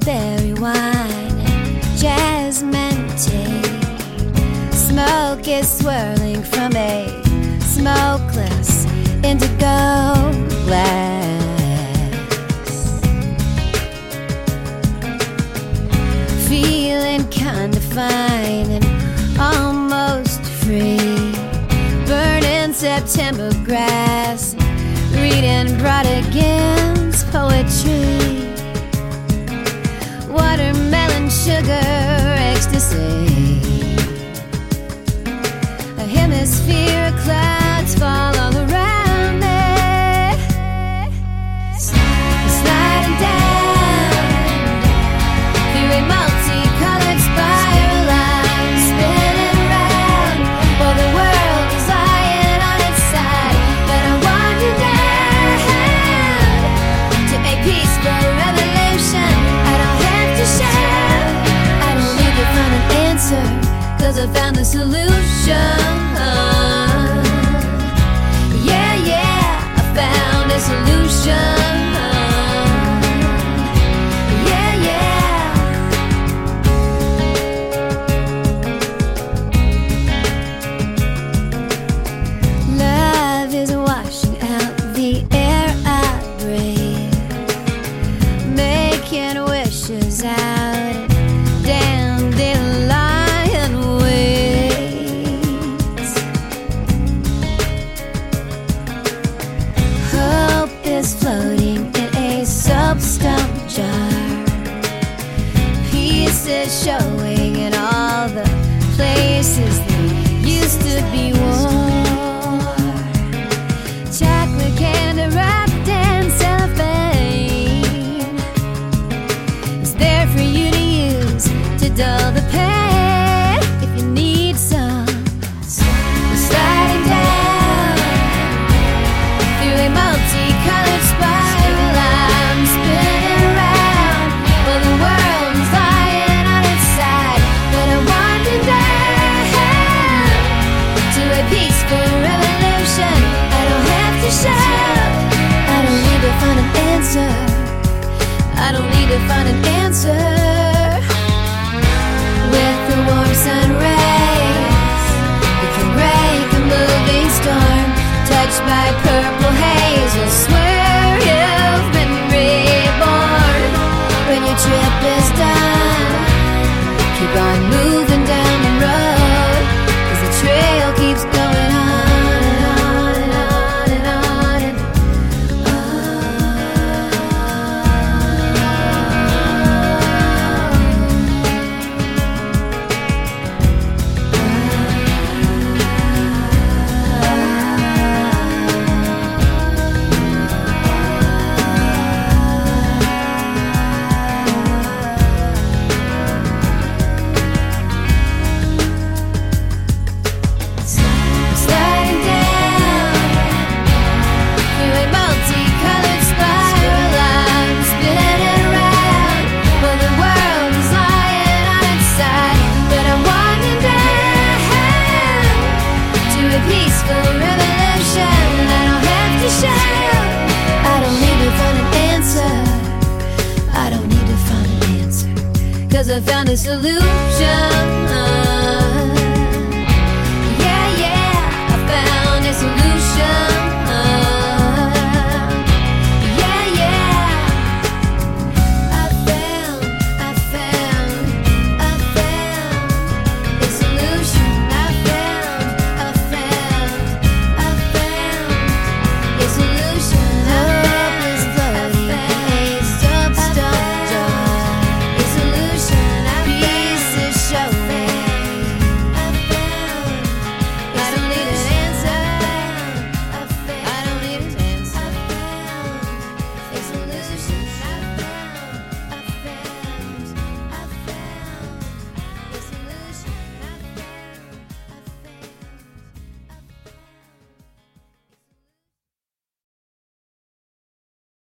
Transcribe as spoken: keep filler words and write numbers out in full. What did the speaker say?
raspberry wine and jasmine tea. Smoke is swirling from a smokeless indigo glass. Feeling kinda fine and almost free. Burning September grass, reading Brodigan's poetry. Watermelon sugar ecstasy. A hemisphere of clouds fall all around me. Sliding down through a multicolored spiral. I'm spinning round while the world is lying on its side. But I wander down to a peaceful revolution. I don't have to shout, I don't need to find an answer, 'cause I found the solution. Yeah, yeah, I found a solution. Yeah, yeah. Love is washing out the air I breathe, making wishes out dandelion ways. Hope is floating in a soapstone jar, pieces showing in all the places that used to be war. Chocolate candy wrapped in cellophane is there for you to use to dull the pain if you need some. We're sliding down through a multicolored spiral. I'm spinning around while the world is lying on its side. But I wander down to a peaceful revolution. I don't have to shout, I don't need to find an answer, I don't need to find an answer. With the warm sun rays, we can break a moving storm. Touched by purple haze, you'll swear you've been reborn. When your trip is done, keep on moving down the road, 'cause the trail keeps going on and on and on and on and sliding down through a multicolored spiral. I'm spinning around while the world is lying on its side. But I'm winding down to a peaceful revolution. I don't have to shout, I don't need to find an answer, I don't need to find an answer, 'cause I found a solution.